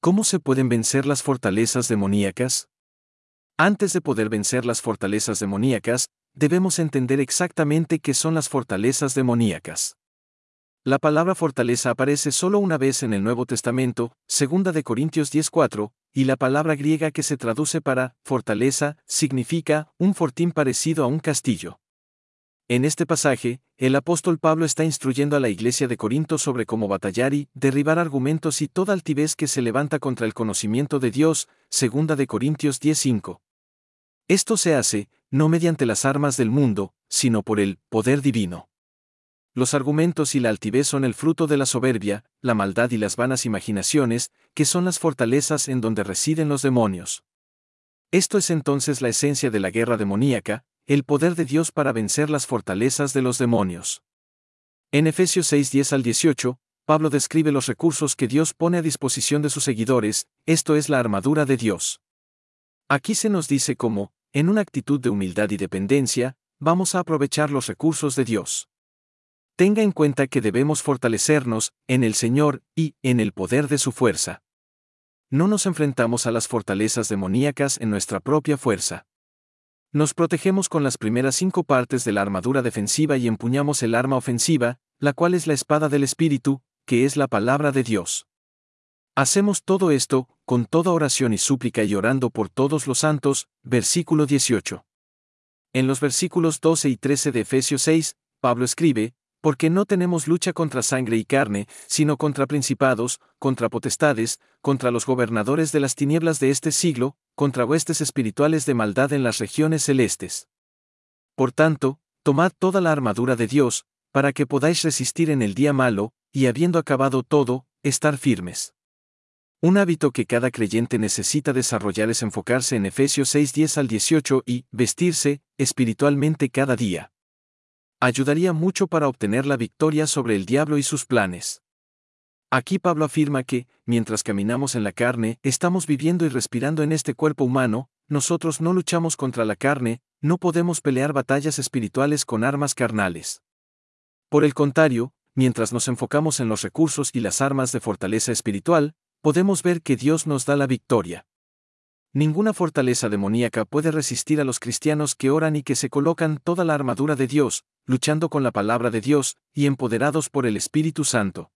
¿Cómo se pueden vencer las fortalezas demoníacas? Antes de poder vencer las fortalezas demoníacas, debemos entender exactamente qué son las fortalezas demoníacas. La palabra fortaleza aparece solo una vez en el Nuevo Testamento, 2 Corintios 10:4, y la palabra griega que se traduce para fortaleza significa un fortín parecido a un castillo. En este pasaje, el apóstol Pablo está instruyendo a la iglesia de Corinto sobre cómo batallar y derribar argumentos y toda altivez que se levanta contra el conocimiento de Dios, 2 Corintios 10:5. Esto se hace, no mediante las armas del mundo, sino por el poder divino. Los argumentos y la altivez son el fruto de la soberbia, la maldad y las vanas imaginaciones, que son las fortalezas en donde residen los demonios. Esto es entonces la esencia de la guerra demoníaca, el poder de Dios para vencer las fortalezas de los demonios. En Efesios 6:10-18, Pablo describe los recursos que Dios pone a disposición de sus seguidores, esto es la armadura de Dios. Aquí se nos dice cómo, en una actitud de humildad y dependencia, vamos a aprovechar los recursos de Dios. Tenga en cuenta que debemos fortalecernos en el Señor y en el poder de su fuerza. No nos enfrentamos a las fortalezas demoníacas en nuestra propia fuerza. Nos protegemos con las primeras 5 partes de la armadura defensiva y empuñamos el arma ofensiva, la cual es la espada del Espíritu, que es la palabra de Dios. Hacemos todo esto, con toda oración y súplica y orando por todos los santos, versículo 18. En los versículos 12 y 13 de Efesios 6, Pablo escribe, porque no tenemos lucha contra sangre y carne, sino contra principados, contra potestades, contra los gobernadores de las tinieblas de este siglo, contra huestes espirituales de maldad en las regiones celestes. Por tanto, tomad toda la armadura de Dios, para que podáis resistir en el día malo, y habiendo acabado todo, estar firmes. Un hábito que cada creyente necesita desarrollar es enfocarse en Efesios 6:10-18 y vestirse espiritualmente cada día. Ayudaría mucho para obtener la victoria sobre el diablo y sus planes. Aquí Pablo afirma que, mientras caminamos en la carne, estamos viviendo y respirando en este cuerpo humano, nosotros no luchamos contra la carne, no podemos pelear batallas espirituales con armas carnales. Por el contrario, mientras nos enfocamos en los recursos y las armas de fortaleza espiritual, podemos ver que Dios nos da la victoria. Ninguna fortaleza demoníaca puede resistir a los cristianos que oran y que se colocan toda la armadura de Dios, luchando con la palabra de Dios, y empoderados por el Espíritu Santo.